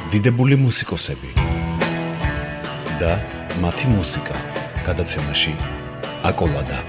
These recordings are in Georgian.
დიდებული მუსიკოსები და მათი მუსიკა გადაცემაში აკოლადა.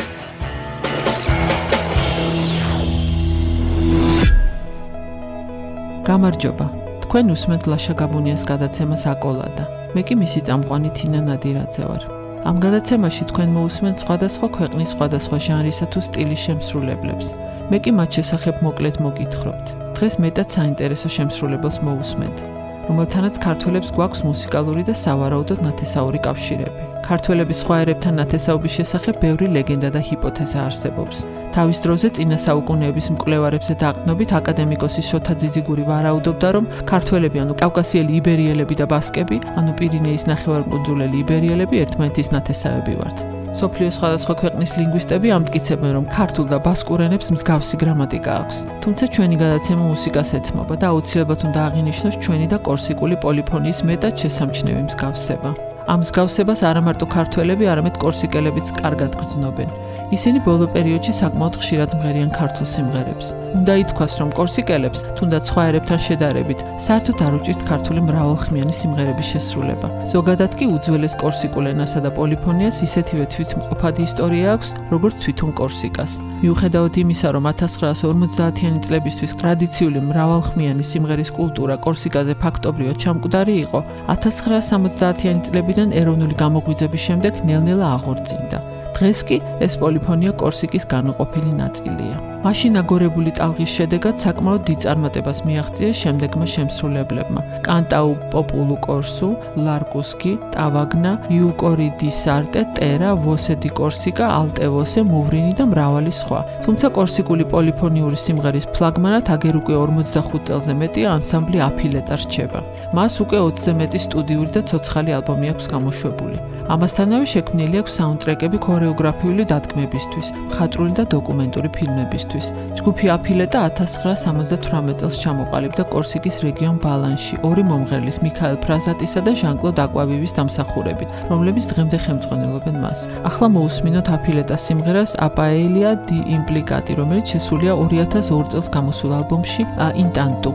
გამარჯობა, თქვენ უსმენთ ლაშა გაბუნიას გადაცემას აკოლადა. მე კი მისი წამყვანი თინა ნადირაძე ვარ. ამ გადაცემაში თქვენ მოусმენთ სხვადასხვა ქვეყნის სხვადასხვა ჟანრისა თუ სტილის შემსრულებლებს. მე კი მათ შესახებ მოკლედ მოგითხრობთ. დღეს მეტად საინტერესო შემსრულებელს მოусმენთ, რომელთანაც ქართველებს გვაქვს მუსიკალური და სავარაუდოდ ნათესაური კავშირები. ქართველების სხვა ერებთან ნათესაობის შესახებ ბევრი ლეგენდა და ჰიპოთეზა არსებობს. თავის დროზე წინა საუკუნეების მკვლევარებზე დაყრდნობით აკადემიკოსი შოთა ძიძიგური ვარაუდობდა, რომ ქართველები, ანუ კავკასიელი იბერიელები და ბასკები, ანუ პირინეის ნახევარკუნძულელი იბერიელები ერთმანეთის ნათესავები ვართ. სოფლიოს სხვადასხვა ქვეყნის ლინგვისტები ამტკიცებენ, რომ ქართულ და ბასკურ ენებს მსგავსი გრამატიკა აქვს. თუმცა ჩვენი გადაცემა მუსიკას ეთმობა და აუცილებლად უნდა აღინიშნოს ჩვენი და კორსიკული პოლიფონიის მეტად შესამჩნევი მსგავსება. ამ მსგავსებას არა მარტო ქართველები, არამედ კორსიკელებიც კარგად გრძნობენ. ისინი ბოლო პერიოდში საკმაოდ ხშირად მღერიან ქართულ სიმღერებს. უნდა ითქვას, რომ კორსიკელებს, თუნდაც სხვა ერებთან შედარებით, საერთოდ არ უჭირთ ქართული მრავალხმიანი სიმღერების შესრულება. ზოგადად კი უძველეს კორსიკულ ენასა და პოლიფონიას ისეთივე თვითმყოფადი ისტორია აქვს, როგორც თვითონ კორსიკას. მიუხედავად იმისა, რომ 1950-იანი წლებისთვის ტრადიციული მრავალხმიანი სიმღერის კულტურა კორსიკაზე ფაქტობრივად ჩამკვდარი იყო, 1970-იანი წლებიდან ეროვნული გამოღვიძების შემდეგ ნელ-ნელა აღორძინდა. დღეს კი ეს პოლიფონია კორსიკის განუყოფელი ნაწილია. მაშინ აგორებული ტალღის შედეგად საკმაოდ დიდ წარმატებას მიაღწიეს შემდეგმა შემსრულებლებმა: კანტაუ პოპულუ კორსუ, ლარკუსკი, ტავაგნა, იუკორი დი სარტე, ტერა, ვოსე დი კორსიკა, ალტე ვოსე, მუვრინი და მრავალი სხვა. თუმცა კორსიკული პოლიფონიური სიმღერის ფლაგმანად აგერ უკვე 45 წელზე მეტია ანსამბლი აფილეტა რჩება. მას უკვე 20-ზე მეტი სტუდიური და ცოცხალი ალბომი აქვს გამოშვებული. ამასთანავე შექმნილი აქვს საუნდტრეკები ქორეოგრაფიული დადგმებისთვის, მხატვრული და დოკუმენტური ფილმებისთვის. ჯგუფი აფილეტა 1978 წელს ჩამოყალიბდა კორსიკის რეგიონ ბალანში, ორი მომღერლის მიქაელ ფრაზატისა და ჟან-კლოდ აკვავივის დამსახურებით, რომლებიც დღემდე ხელმძღვანელობენ მას. ახლა მოусმინოთ აფილეტას სიმღერას აპაელია დი იმპლიკატი, რომელიც შესულია 2002 წელს გამოსულ ალბომში ინტანტუ.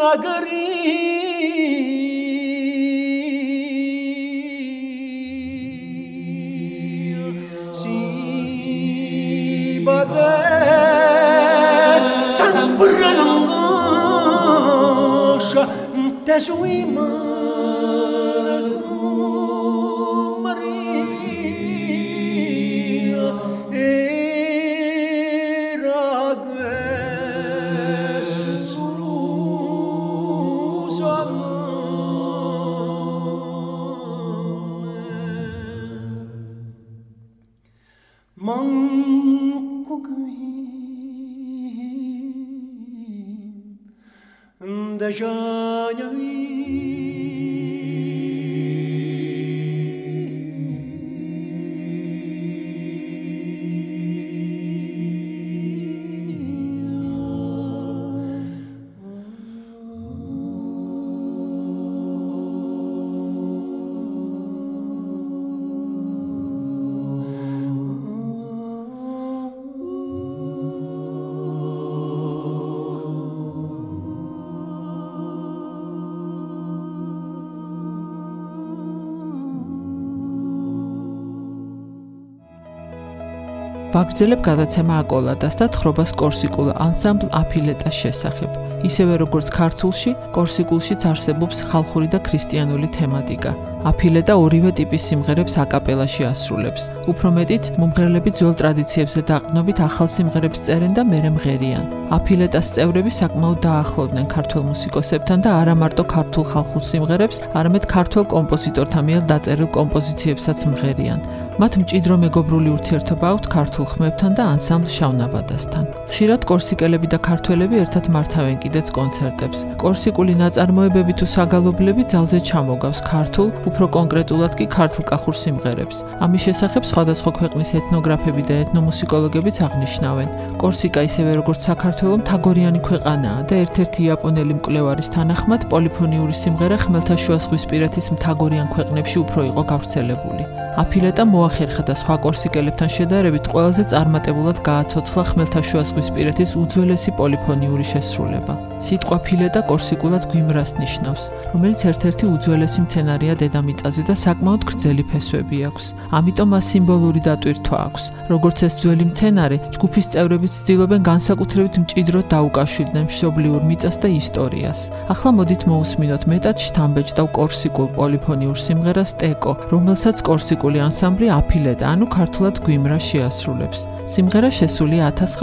ვაგრძელებ გადაცემა აკოლადას და თხრობას კორსიკულ ანსამბლ აფილეტას შესახებ. ისევე როგორც ქართულში, კორსიკულშიც არსებობს ხალხური და ქრისტიანული თემატიკა. აფილეტა ორივე ტიპის სიმღერებს აკაპელაში ასრულებს. უფრო მეტიც, მომღერლები ძველ ტრადიციებზე დაყრდნობით ახალ სიმღერებს წერენ და მერე მღერიან. აფილეტას წევრები საკმაოდ დაახლოვდნენ ქართველ მუსიკოსებთან და არა მარტო ქართულ ხალხურ სიმღერებს, არამედ ქართველ კომპოზიტორთა მიერ დაწერილ კომპოზიციებსაც მღერიან. მათ მჭიდრო მეგობრული ურთიერთობა აქვთ ქართულ ხმებთან და ანსამბლ შავნაბადასთან. ხშირად კორსიკელები და ქართველები ერთად მართავენ კიდეც კონცერტებს. კორსიკული ნაწარმოებები თუ საგალობლები ძალზე ჩამოგავს ქართულ, უფრო კონკრეტულად კი ქართლ-კახურ სიმღერებს. ამის შესახებ სხვადასხვა ქვეყნის ეთნოგრაფები და ეთნომუსიკოლოგებიც აღნიშნავენ. კორსიკა ისევე როგორც საქართველო მთაგორიანი ქვეყანაა და ერთ-ერთი იაპონელი მკვლევარის თანახმად პოლიფონიური სიმღერა ხმელთაშუაზღვისპირეთის მთაგორიან ქვეყნებში უფრო იყო გავრცელებული. აფილეტა მოახერხა და სხვა კორსიკელებთან შედარებით ყველაზე წარმატებულად გააცოცხლა ხმელთაშუაზღვისპირეთის უძველესი პოლიფონიური შესრულება. სიტყვა ფილეტა კორსიკულად გვიმრას ნიშნავს, რომელიც ერთ-ერთი უძველესი მცენარეა დედამიწაზე და საკმაოდ გრძელი ფესვები აქვს. ამიტომ მას სიმბოლური დატვირთვა აქვს. როგორც ეს ძველი მცენარე, ჯგუფის წევრებიც ცდილობენ განსაკუთრებით მჭიდროდ დაუკავშირდნენ მშობლიურ მიწას და ისტორიას. ახლა მოდით მოусმინოთ მეტად შთამბეჭდავ კორსიკულ პოლიფონიურ სიმღერას ტეკო, რომელსაც კორსიკული ანსამბლი აფილეტა, ანუ ქართულად გვიმრა შეასრულებს. სიმღერა შესულია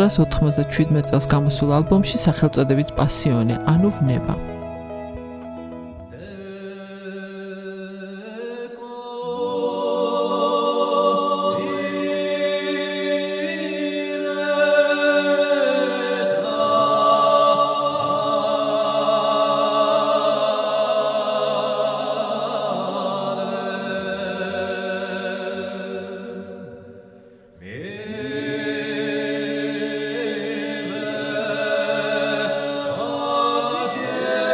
1997 წელს გამოსულ ალბომში სახელწოდებით პასიონე, ანუ ვნება. Yeah.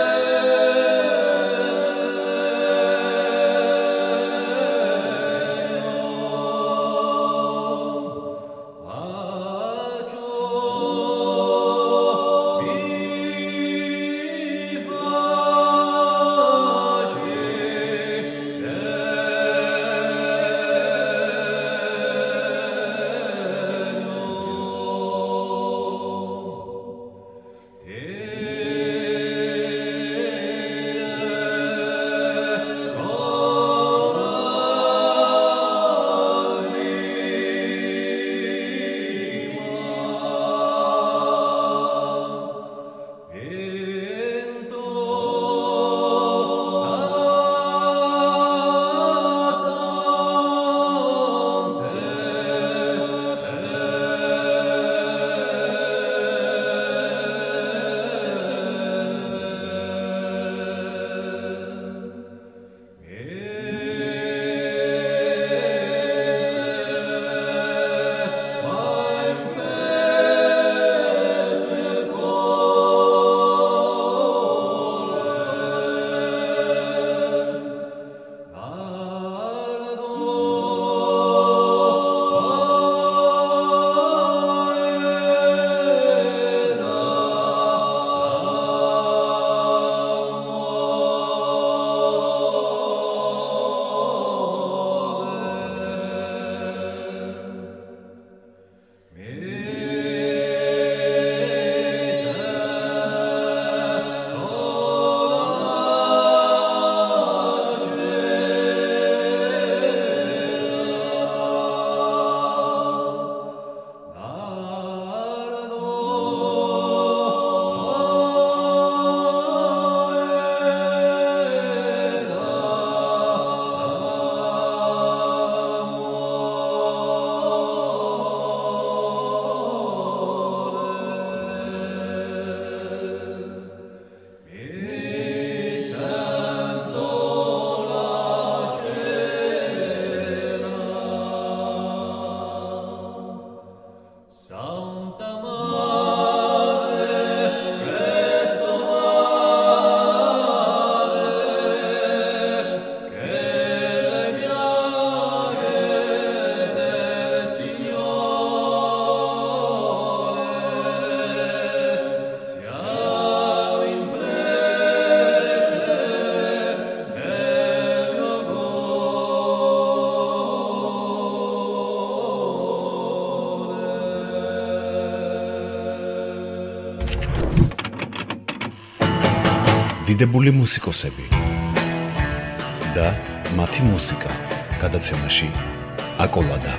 დიდებული მუსიკოსები და მათი მუსიკა გადაცემაში აკოლადა.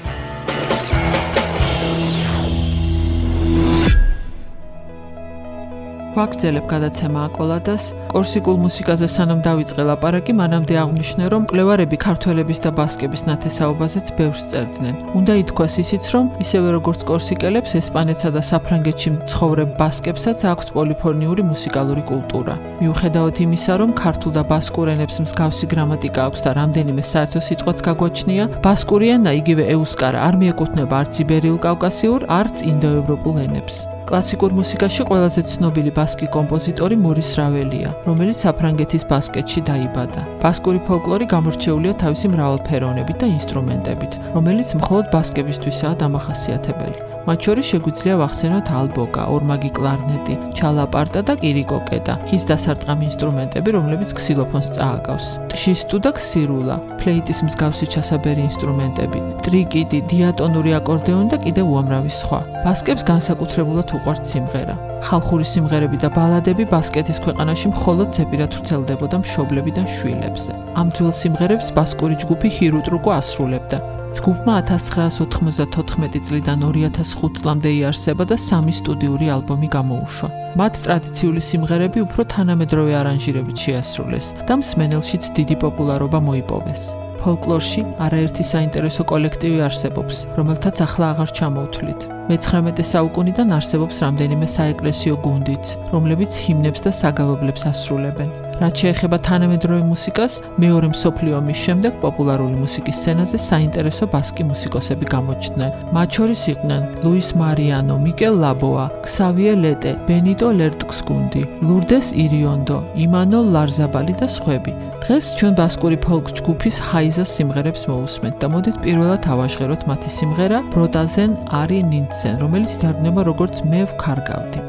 ვაგრძელებ გადაცემა აკოლადას. კორსიკულ მუსიკაზე სანამ დავიწყე ლაპარაკი, მანამდე აღვნიშნე, რომ მკვლევარები ქართველების და ბასკების ნათესაობაზეც ბევრს წერდნენ. უნდა ითქვას ისიც, რომ ისევე როგორც კორსიკელებს, ესპანეთსა და საფრანგეთში მცხოვრებ ბასკებსაც აქვთ პოლიფონიური მუსიკალური კულტურა. მიუხედავად იმისა, რომ ქართულ და ბასკურ ენებს მსგავსი გრამატიკა აქვს და რამდენიმე საერთო სიტყვაც გაგვაჩნია, ბასკური ენა იგივე ეუსკარა არ მიეკუთვნება არც იბერიულ კავკასიურ, არც ინდოევროპულ ენებს. კლასიკურ მუსიკაში ყველაზე ცნობილი ბასკი კომპოზიტორი მორის რაველია, რომელიც საფრანგეთის ბასკეთში დაიბადა. ბასკური ფოლკლორი გამორჩეულია თავისი მრავალფეროვნებით და ინსტრუმენტებით, რომელიც მხოლოდ ბასკებისთვისაა დამახასიათებელი. მათ შორის შეგვიძლია ვახსენოთ ალბოგა, ორმაგი კლარნეტი, ჩალაპარტა და კირიკოკეტა, ხის დასარტყამი ინსტრუმენტები, რომლებიც ქსილოფონს წააგავს. ტშისტუ და ქსირულა, ფლეიტის მსგავსი ჩასაბერი ინსტრუმენტები, ტრიკიდი, დიატონური აკორდეონი და კიდევ უამრავი სხვა. ბასკებს განსაკუთრებულად უყვართ სიმღერა. ხალხური სიმღერები და ბალადები ბასკეთის ქვეყანაში მხოლოდ ზეპირად ვრცელდებოდა მშობლებიდან შვილებზე. ამ ძველ სიმღერებს ბასკური ჯგუფი ჰირუტრუკო ასრულებდა. ჯგუფმა 1994 წლიდან 2005 წლამდე იარსება და 3 სტუდიური ალბომი გამოუშვა. მათ ტრადიციული სიმღერები უფრო თანამედროვე არანჟირებით შეასრულეს და მსმენელშიც დიდი პოპულარობა მოიპოვეს. ფოლკლორში არაერთი საინტერესო კოლექტივი არსებობს, რომელთაც ახლა აღარ ჩამოვთვლით. მე-19 საუკუნიდან არსებობს რამდენიმე საეკლესიო გუნდიც, რომლებიც ჰიმნებს და საგალობლებს ასრულებენ. რაც შეეხება თანამედროვე მუსიკას, მეორე მსოფლიო ომის შემდეგ პოპულარული მუსიკის სცენაზე საინტერესო ბასკი მუსიკოსები გამოჩნდნენ. მათ შორის იყვნენ ლუის მარიანო, მიკელ ლაბოა, ქსავიე ლეტე, ბენიტო ლერტკს გუნდი, ლურდეს ირიონდო, იმანო ლარზაბალი და სხვები. დღეს ჩვენ ბასკური ფოლკ ჯგუფის ჰაიზას სიმღერებს მოვუსმენთ და მოდით პირველად ავაჟღეროთ მათი სიმღერა ბროტაზენ არი ნინცენ, რომელიც ითარგმნება როგორც მე ვქარგავდი.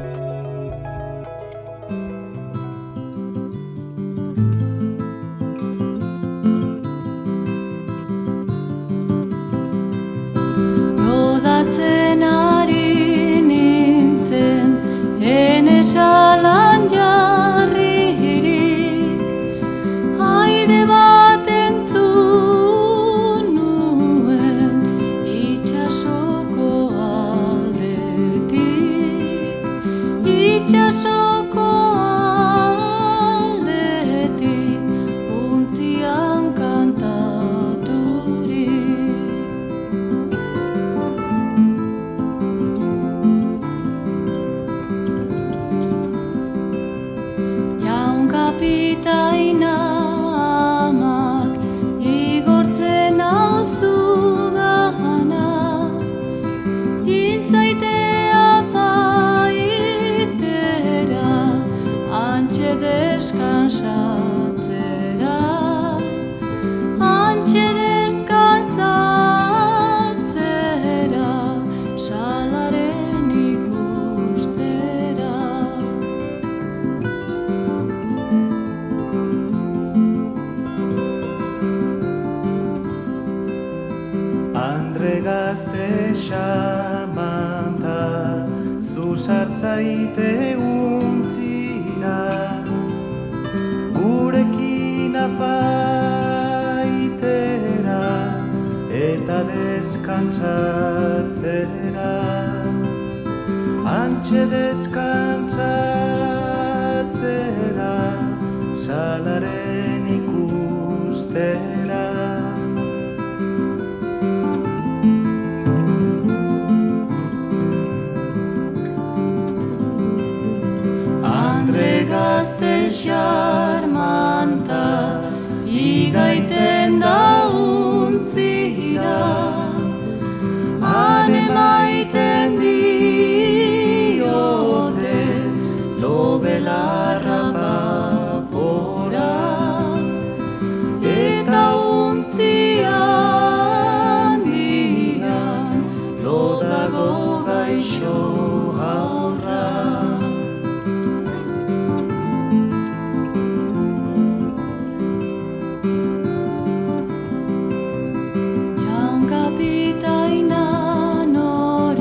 Capitaina, no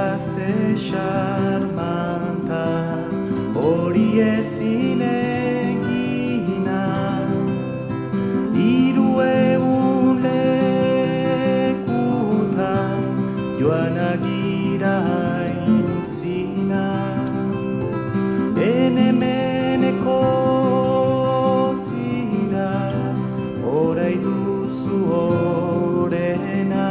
gazte xarmanta hori ezin egina 300 lekutan joan agira aintzina enemeneko zira orai duzu orena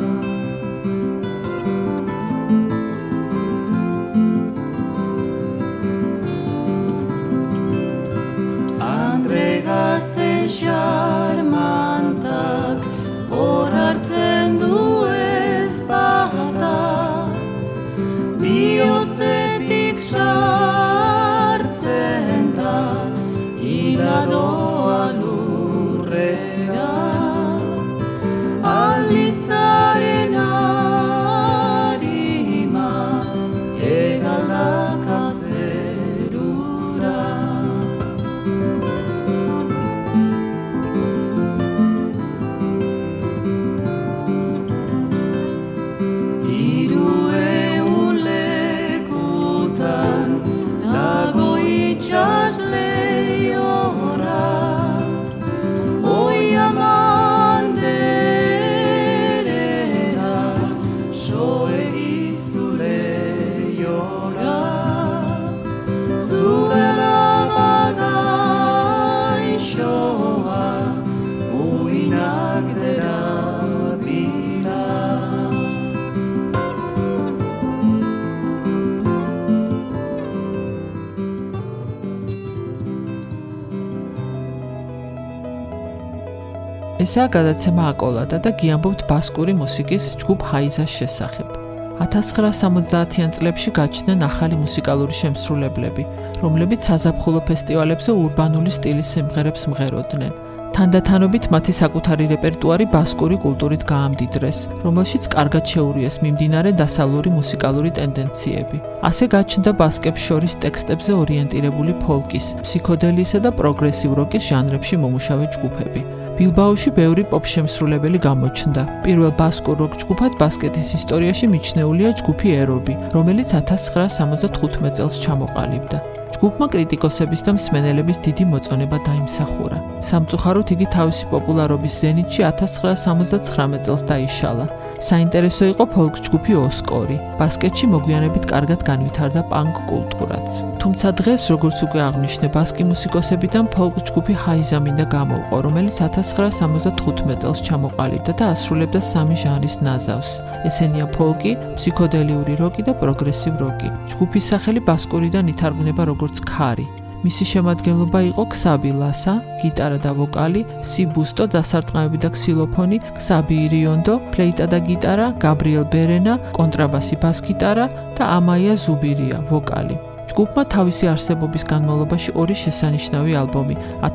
gazte xarmantak hor hartzen du ezpata bihotzetik sartzen da hiladoa lurrera aldizaren harima hegaldak azerura ესაა გადაცემა აკოლადა და გიამბობთ ბასკური მუსიკის ჯგუფ ჰაიზას შესახებ. 1970-იან წლებში გაჩნდნენ ახალი მუსიკალური შემსრულებლები, რომლებიც საზაფხულო ფესტივალებზე ურბანული სტილის სიმღერებს მღეროდნენ. თანდათანობით მათი საკუთარი რეპერტუარი ბასკური კულტურით გაამდიდრეს, რომელშიც კარგად შეურიეს მიმდინარე დასავლური მუსიკალური ტენდენციები. ასე გაჩნდა ბასკებს შორის ტექსტებზე ორიენტირებული ფოლკის, ფსიქოდელისა და პროგრესივ როკის ჟანრებში მომუშავე ჯგუფები. ბილბაოში ბევრი პოპ შემსრულებელი გამოჩნდა. პირველ ბასკურ როკ ჯგუფად ბასკეთის ისტორიაში მიჩნეულია ჯგუფი ერობი, რომელიც 1975 წელს ჩამოყალიბდა. ჯგუფმა კრიტიკოსების და მსმენელების დიდი მოწონება დაიმსახურა. სამწუხაროდ იგი თავისი პოპულარობის ზენიტში 1979 წელს დაიშალა. საინტერესო იყო ფოლკ ჯგუფი ოსკორი. ბასკეთში მოგვიანებით კარგად განვითარდა პანკ კულტურაც. თუმცა დღეს, როგორც უკვე აღნიშნე, ბასკი მუსიკოსებიდან ფოლკ ჯგუფი ჰაიზა მინდა გამოვყო, რომელიც 1975 წელს ჩამოყალიბდა და ასრულებდა სამი ჟანრის ნაზავს. ესენია ფოლკი, ფსიქოდელიური როკი და პროგრესივ როკი. ჯგუფის სახელი ბასკურიდან ითარგმნება როგორც ქარი. მისი შემადგენლობა იყო ქსაბი ლასა, გიტარა და ვოკალი, სი ბუსტო, დასარტყმები და ქსილოფონი, ქსაბი ირიონდო, ფლეიტა და გიტარა, გაბრიელ ბერენა, კონტრაბასი, ბას-გიტარა და ამაია ზუბირია, ვოკალი. ჯგუფმა თავისი არსებობის განმავლობაში ორი შესანიშნავი ალბომი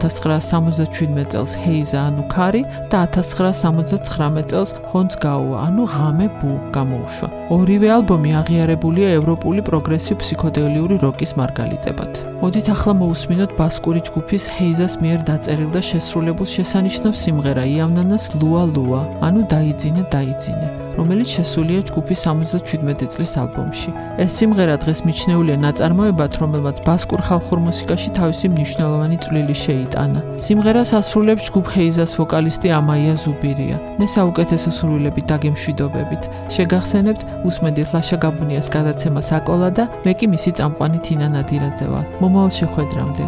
1977 წელს ჰეიზა ანუ ქარი და 1979 წელს ჰონც გაუა ანუ ღამე ბუ გამოუშვა. ორივე ალბომი აღიარებულია ევროპული პროგრესივ ფსიქოდელიური როკის მარგალიტებად. მოდით ახლა მოусმინოთ ბასკური ჯგუფის ჰეიზას მიერ დაწერილ და შესრულებულ შესანიშნავ სიმღერა იავნანას ლუა ლუა ანუ დაიძინე დაიძინე, რომელიც შესულია ჯგუფის 77 წლის ალბომში. ეს სიმღერა დღეს მიჩნეულია ნაწარმოებად, რომელმაც ბასკურ ხალხურ მუსიკაში თავისი მნიშვნელოვანი წვლილი შეიტანა. სიმღერას ასრულებს ჯგუფ ჰეიზას ვოკალისტი ამაია ზუბირია. მე საუკეთესო სურვილებით დაგემშვიდობებით. შეგახსენებთ უსმენდით ლაშა გაბუნიას გადაცემას აკოლადა, მე კი მისი წამყვანი თინა ნადირაძე ვარ. მომავალ შეხვედრამდე.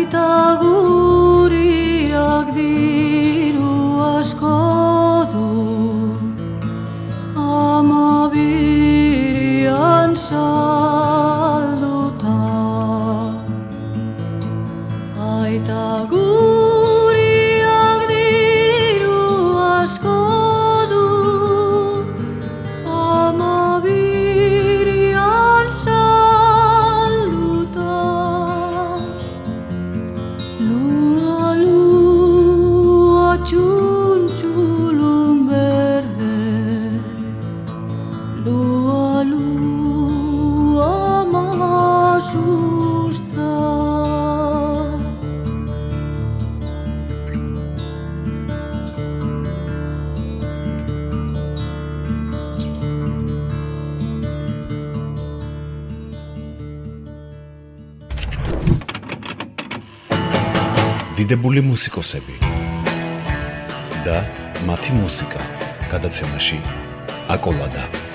დიდებული მუსიკოსები და მათი მუსიკა გადაცემაში აკოლადა.